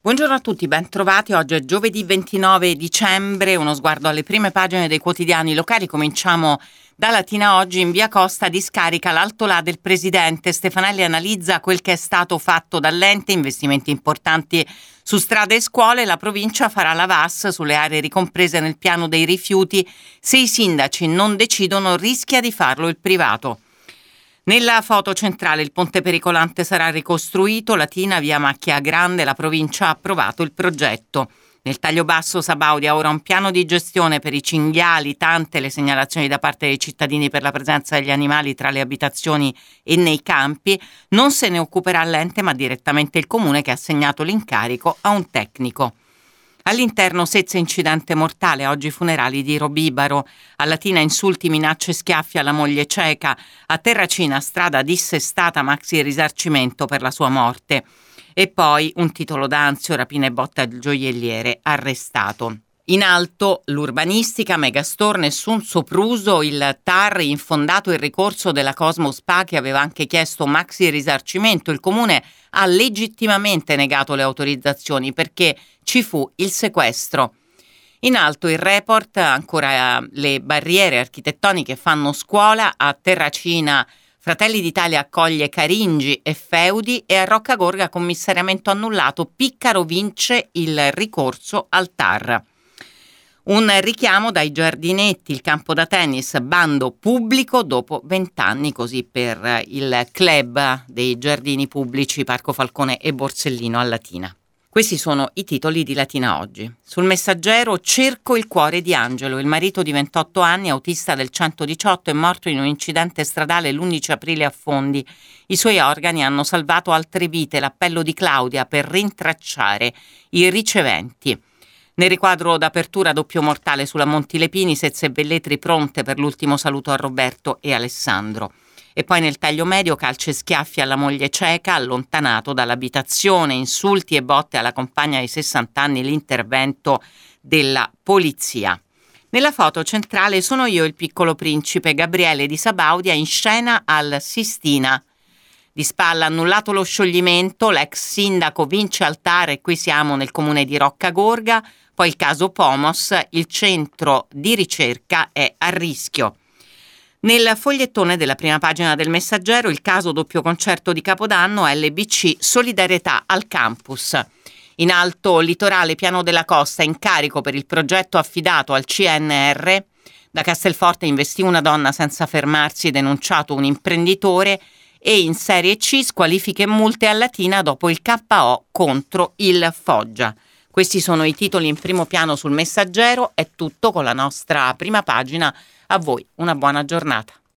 Buongiorno a tutti, ben trovati. Oggi è giovedì 29 dicembre, uno sguardo alle prime pagine dei quotidiani locali. Cominciamo da Latina Oggi. In via Costa discarica l'altolà del presidente. Stefanelli analizza quel che è stato fatto dall'ente, investimenti importanti su strade e scuole. La provincia farà la VAS sulle aree ricomprese nel piano dei rifiuti. Se i sindaci non decidono, rischia di farlo il privato. Nella foto centrale il ponte pericolante sarà ricostruito, Latina via Macchia Grande, la provincia ha approvato il progetto. Nel taglio basso Sabaudia ora un piano di gestione per i cinghiali, tante le segnalazioni da parte dei cittadini per la presenza degli animali tra le abitazioni e nei campi. Non se ne occuperà l'ente ma direttamente il comune che ha assegnato l'incarico a un tecnico. All'interno Sezze incidente mortale, oggi funerali di Robibaro. A Latina insulti, minacce, schiaffi alla moglie cieca. A Terracina strada dissestata, maxi risarcimento per la sua morte. E poi un titolo d'Anzio, rapina e botta al gioielliere, arrestato. In alto l'urbanistica, Megastore, nessun sopruso, il TAR infondato il ricorso della Cosmo Spa che aveva anche chiesto maxi risarcimento. Il comune ha legittimamente negato le autorizzazioni perché ci fu il sequestro. In alto il report, ancora le barriere architettoniche fanno scuola. A Terracina Fratelli d'Italia accoglie Caringi e Feudi e a Roccagorga commissariamento annullato, Piccaro vince il ricorso al TAR. Un richiamo dai giardinetti, il campo da tennis, bando pubblico dopo 20 anni, così per il club dei giardini pubblici Parco Falcone e Borsellino a Latina. Questi sono i titoli di Latina Oggi. Sul Messaggero, cerco il cuore di Angelo. Il marito di 28 anni, autista del 118, è morto in un incidente stradale l'11 aprile a Fondi. I suoi organi hanno salvato altre vite. L'appello di Claudia per rintracciare i riceventi. Nel riquadro d'apertura doppio mortale sulla Montilepini, Sezze e Velletri pronte per l'ultimo saluto a Roberto e Alessandro. E poi nel taglio medio calci e schiaffi alla moglie cieca, allontanato dall'abitazione, insulti e botte alla compagna di 60 anni, l'intervento della polizia. Nella foto centrale sono io il piccolo principe, Gabriele di Sabaudia in scena al Sistina. Di spalla annullato lo scioglimento, l'ex sindaco vince al TAR e qui siamo nel comune di Roccagorga. Poi il caso Pomos, il centro di ricerca è a rischio. Nel fogliettone della prima pagina del Messaggero il caso doppio concerto di Capodanno, LBC, solidarietà al campus. In alto litorale Piano della Costa, incarico per il progetto affidato al CNR. Da Castelforte investì una donna senza fermarsi, denunciato un imprenditore. E in Serie C squalifiche e multe a Latina dopo il KO contro il Foggia. Questi sono i titoli in primo piano sul Messaggero. È tutto con la nostra prima pagina. A voi una buona giornata.